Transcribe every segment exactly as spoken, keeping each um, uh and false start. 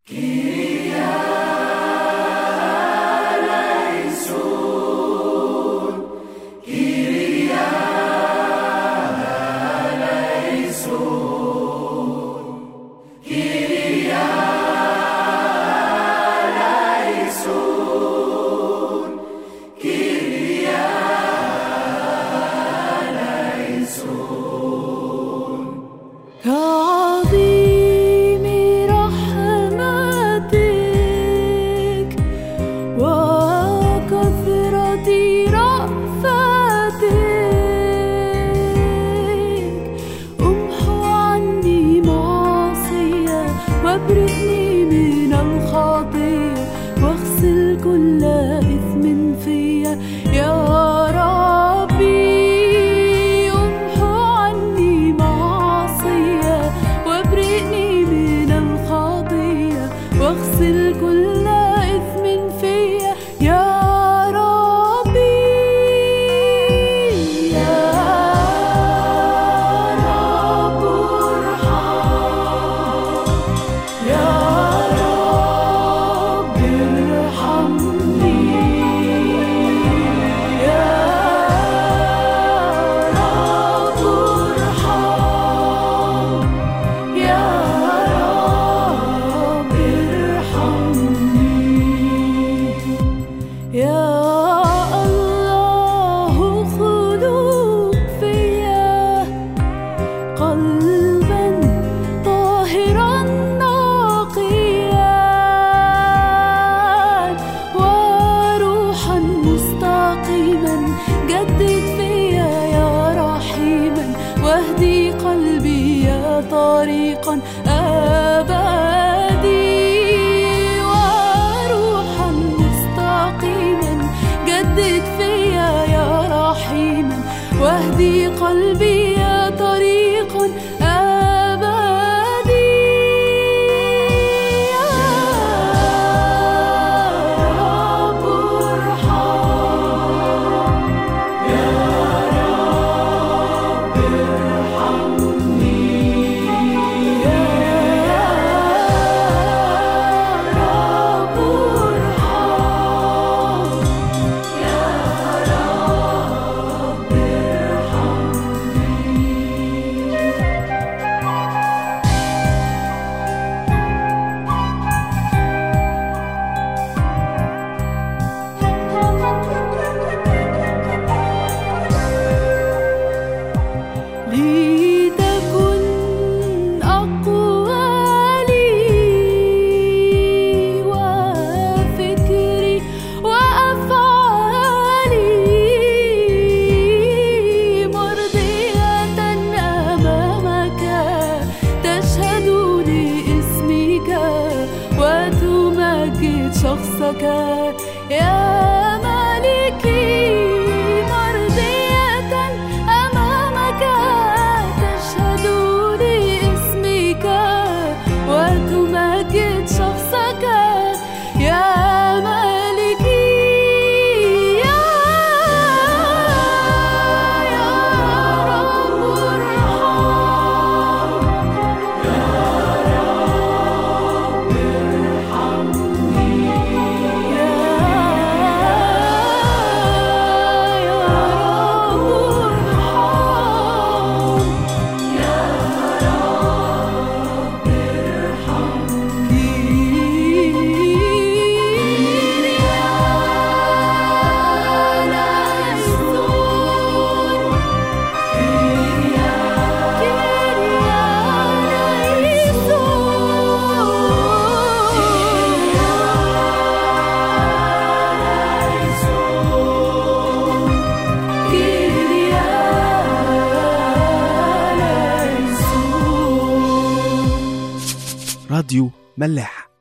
راديو ملاح.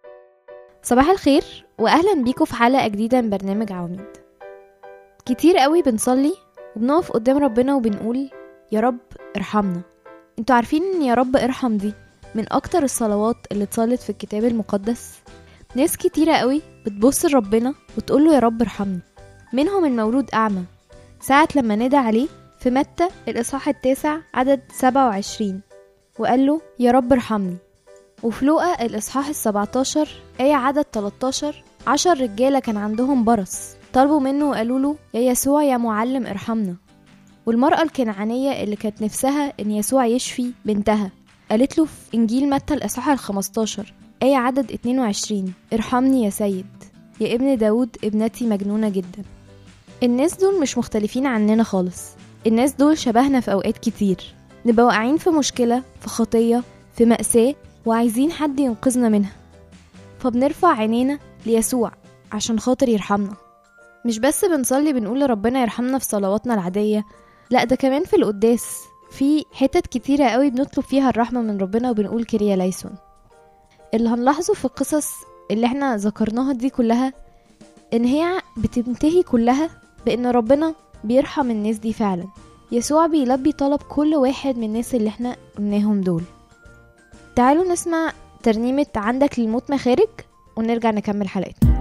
صباح الخير واهلا بيكم في حلقه جديده من برنامج عواميد. كتير قوي بنصلي وبنقف قدام ربنا وبنقول يا رب ارحمنا. انتوا عارفين ان يا رب ارحم دي من اكتر الصلوات اللي اتصلت في الكتاب المقدس. ناس كتيره قوي بتبص لربنا وتقول له يا رب ارحمني، منهم المولود اعمى ساعه لما نادى عليه في متى الاصحاح التاسع عدد سبعة وعشرين وقال له يا رب ارحمني. وفي لوقا الإصحاح السبعتاشر آية عدد تلتاشر، عشر رجالة كان عندهم برص طلبوا منه وقالوا له يا يسوع يا معلم ارحمنا. والمرأة الكنعانية اللي كانت نفسها ان يسوع يشفي بنتها قالت له في إنجيل متى الإصحاح الخمستاشر آية عدد اتنين وعشرين ارحمني يا سيد يا ابن داود ابنتي مجنونة جدا. الناس دول مش مختلفين عننا خالص، الناس دول شبهنا في أوقات كتير، نبقى واقعين في مشكلة، في خطية، في مأساة، وعايزين حد ينقذنا منها، فبنرفع عينينا ليسوع عشان خاطر يرحمنا. مش بس بنصلي بنقول لربنا يرحمنا في صلواتنا العادية، لا ده كمان في القداس في حتت كتيرة قوي بنطلب فيها الرحمة من ربنا وبنقول كيريا ليسون. اللي هنلاحظه في القصص اللي احنا ذكرناها دي كلها ان هي بتنتهي كلها بان ربنا بيرحم الناس دي فعلا. يسوع بيلبي طلب كل واحد من الناس اللي احنا قلناهم دول. تعالوا نسمع ترنيمة عندك للموت مخارج ونرجع نكمل حلقتنا.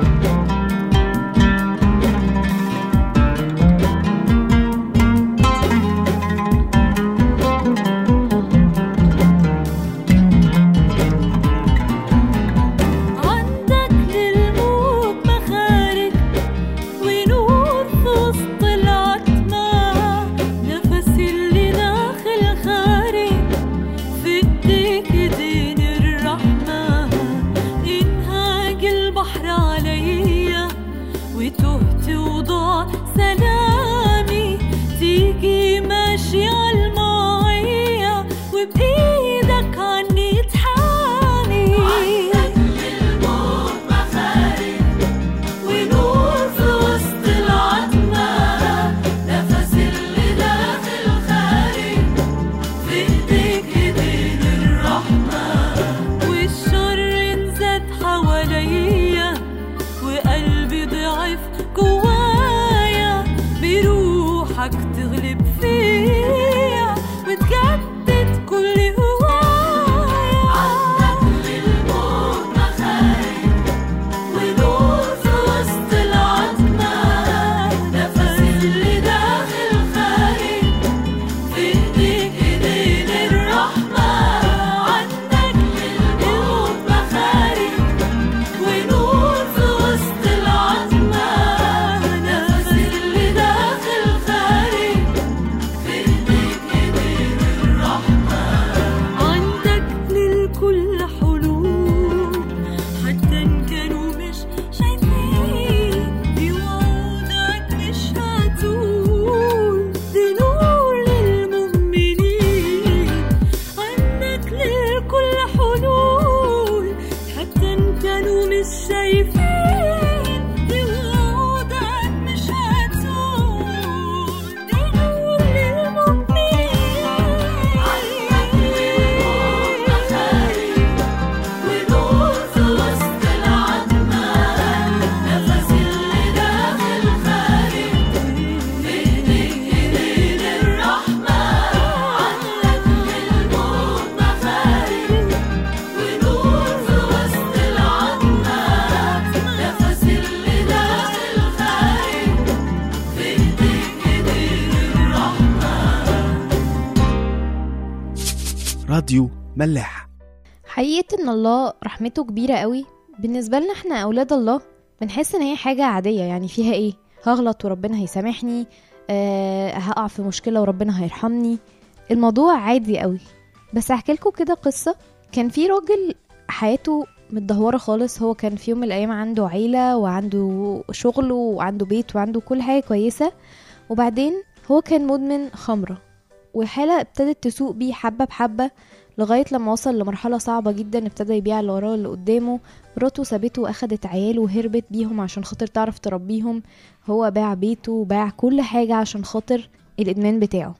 راديو ملاح. حقيقة ان الله رحمته كبيرة قوي بالنسبة لنا احنا اولاد الله. بنحس ان هي حاجة عادية، يعني فيها ايه، هغلط وربنا هيسامحني، أه هقع في مشكلة وربنا هيرحمني، الموضوع عادي قوي. بس احكي لكم كده قصة. كان في راجل حياته متدهورة خالص، هو كان في يوم من الايام عنده عيلة وعنده شغل وعنده بيت وعنده كل حاجة كويسة، وبعدين هو كان مدمن خمرة، والحالة ابتدت تسوق بيه حبة بحبة لغاية لما وصل لمرحلة صعبة جدا. ابتدى يبيع اللي وراه اللي قدامه، مراته سابته واخدت عياله وهربت بيهم عشان خاطر تعرف تربيهم، هو باع بيته وباع كل حاجة عشان خاطر الادمان بتاعه.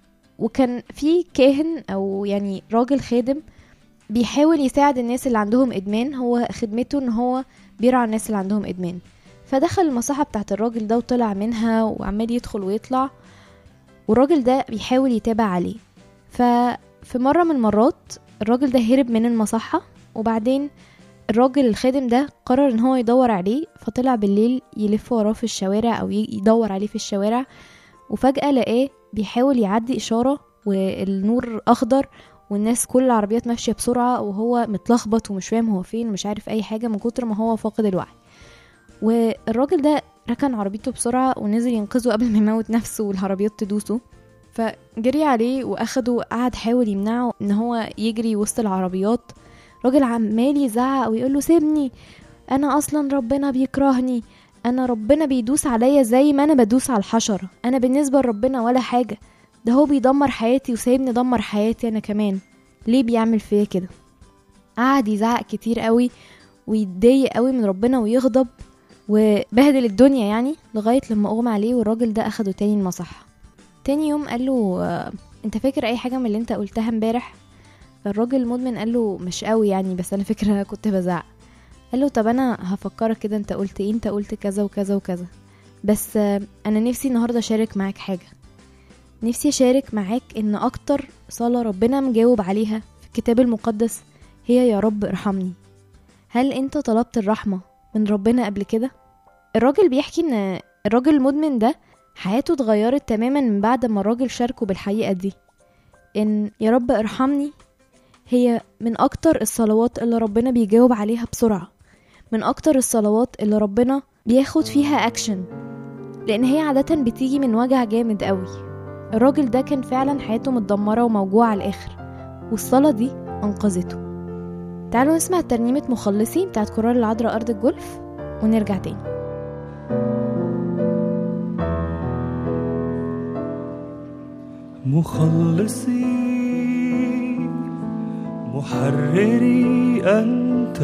وكان في كاهن او يعني راجل خادم بيحاول يساعد الناس اللي عندهم ادمان، هو خدمته ان هو بيرعى الناس اللي عندهم ادمان. فدخل المصحة بتاعت الراجل ده وطلع منها وعمال يدخل ويطلع، والراجل ده بيحاول يتابع عليه. ففي مرة من المرات الراجل ده هرب من المصحة، وبعدين الراجل الخادم ده قرر ان هو يدور عليه، فطلع بالليل يلف وراه في الشوارع او يدور عليه في الشوارع، وفجأة لقاه بيحاول يعدي إشارة والنور أخضر والناس كل العربيات ماشية بسرعة وهو متلخبط ومش فاهم هو فين، مش عارف اي حاجة من كتر ما هو فاقد الوعي. والراجل ده ركن عربيته بسرعة ونزل ينقذه قبل ما يموت نفسه والعربيات تدوسه، فجري عليه واخده وقعد حاول يمنعه ان هو يجري وسط العربيات. راجل عمال يزعق ويقول له سيبني، انا اصلا ربنا بيكرهني، انا ربنا بيدوس عليا زي ما انا بدوس على الحشرة، انا بالنسبة لربنا ولا حاجة، ده هو بيدمر حياتي وسايبني دمر حياتي انا كمان، ليه بيعمل فيا كده؟ قعد يزعق كتير قوي ويتضايق قوي من ربنا ويغضب وبهدل الدنيا يعني، لغاية لما اغمى عليه والراجل ده اخده تاني المصحة. تاني يوم قال له انت فاكر اي حاجة من اللي انت قلتها امبارح؟ فالراجل المدمن قال له مش قوي يعني، بس انا فكرة كنت بزعق. قال له طب انا هفكرك كده، انت قلت ايه؟ انت قلت كذا وكذا وكذا، بس انا نفسي النهاردة اشارك معاك حاجة، نفسي اشارك معاك ان اكتر صلاة ربنا مجاوب عليها في الكتاب المقدس هي يا رب ارحمني. هل انت طلبت الرحمة من ربنا قبل كده؟ الراجل بيحكي ان الراجل المدمن ده حياته اتغيرت تماما من بعد ما الراجل شاركه بالحقيقة دي، ان يا رب ارحمني هي من اكتر الصلوات اللي ربنا بيجاوب عليها بسرعة، من اكتر الصلوات اللي ربنا بياخد فيها اكشن، لان هي عادة بتيجي من وجع جامد قوي. الراجل ده كان فعلا حياته متدمرة وموجوعة على الاخر، والصلاة دي انقذته. تعالوا نسمع ترنيمة مخلصي بتاعت كورال العذراء ارض الجولف ونرجع تاني. مخلصي محرري أنت،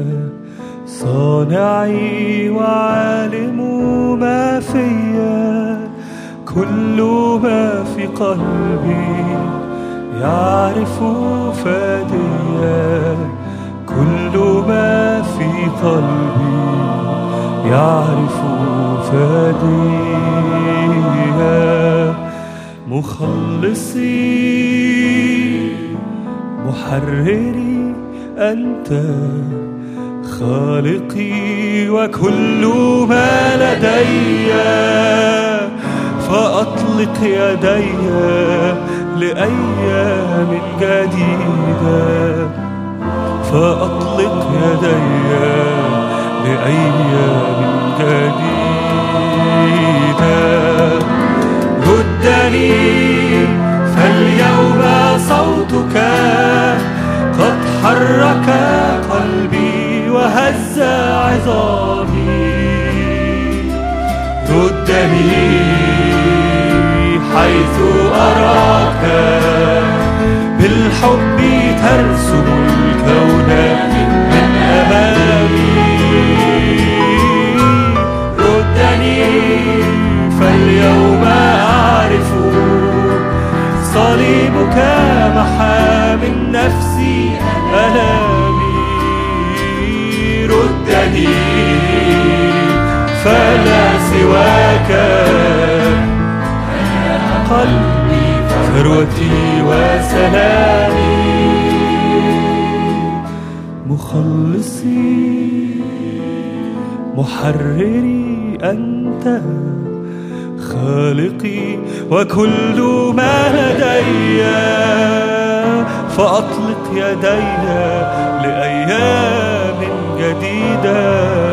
صانعي وعالم ما فيا، كل ما في قلبي يعرف فاديا، كل ما في قلبي يعرف فاديا. مخلصي محرري أنت، خالقي وكل ما لدي، فأطلق يدي لأيام جديدة، فأطلق يدي لأيام جديدة. ردني فاليوم صوتك قد حرك قلبي وهز عظامي، ردني حيث أراك بالحب ترسم الكون من أمامي، ردني فاليوم أعرف صليبك محى من نفسي ألامي، ردني فلا سواك قلبي ثروتي وسلامي. مخلصي محرري أنت، خالقي وكل ما لدي، فأطلق يدي لأيام جديدة،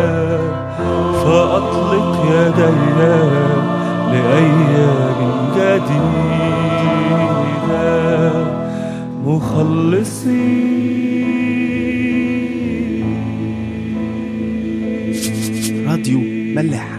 فأطلق يدي لأيام جديدة. مخلصي راديو ملاح.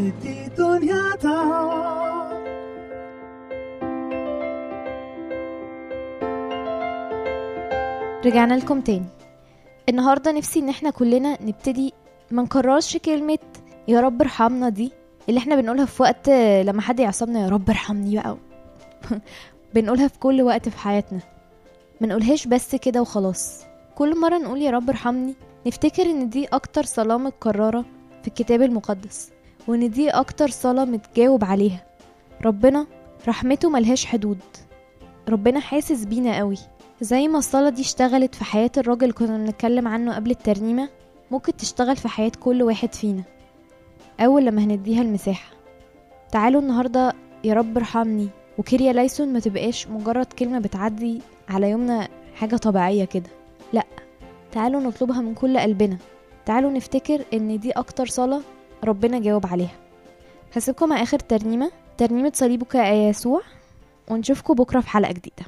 رجعنا لكم تاني. النهاردة نفسي ان احنا كلنا نبتدي ما نكررش كلمة يا رب ارحمنا دي اللي احنا بنقولها في وقت لما حد يعصبنا يا رب ارحمني بقى بنقولها في كل وقت في حياتنا، ما نقولهاش بس كده وخلاص. كل مرة نقول يا رب ارحمني نفتكر ان دي اكتر صلاة متكررة في الكتاب المقدس، وان دي اكتر صلاة متجاوب عليها. ربنا رحمته ملهاش حدود، ربنا حاسس بينا قوي. زي ما الصلاة دي اشتغلت في حياة الراجل اللي كنا بنتكلم عنه قبل الترنيمة، ممكن تشتغل في حياة كل واحد فينا اول لما هنديها المساحة. تعالوا النهاردة يا رب ارحمني وكيريا ليسون ما تبقاش مجرد كلمة بتعدي على يومنا حاجة طبيعية كده. لأ، تعالوا نطلبها من كل قلبنا. تعالوا نفتكر ان دي اكتر صلاة ربنا جاوب عليها. هسيبكم مع اخر ترنيمة، ترنيمة صليبك يا يسوع، ونشوفكم بكرة في حلقة جديدة.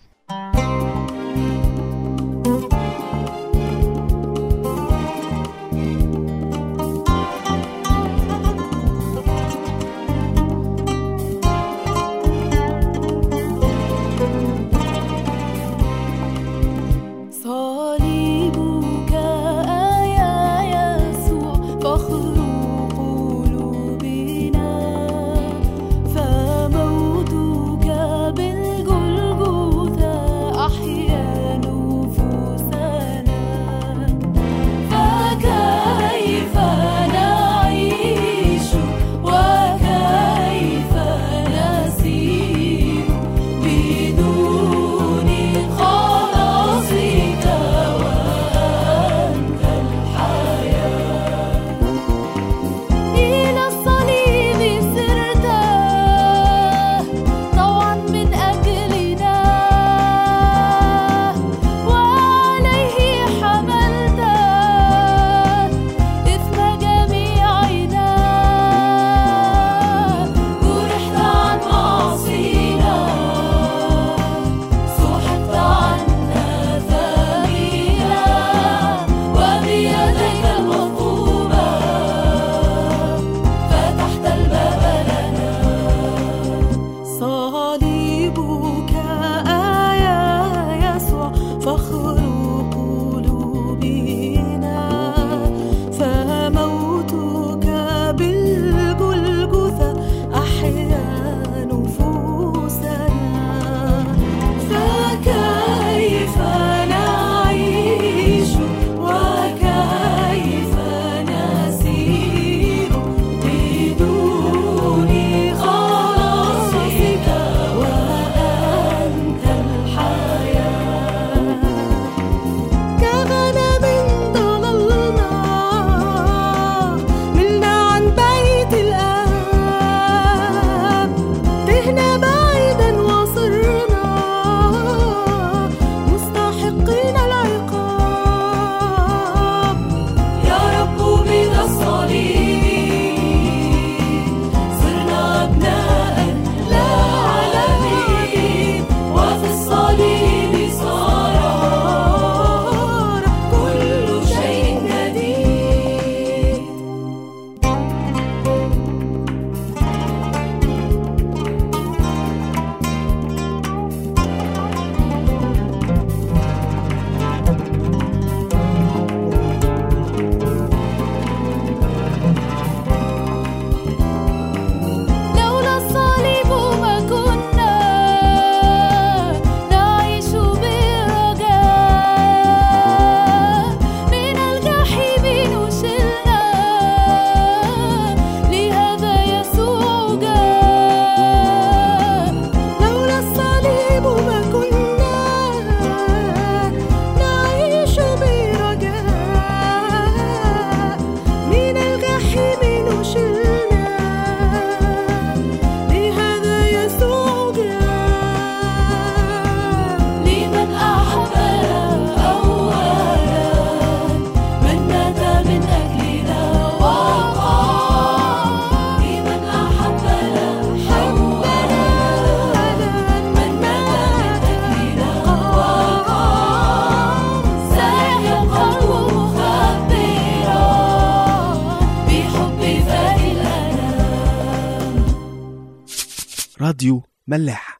راديو ملاح.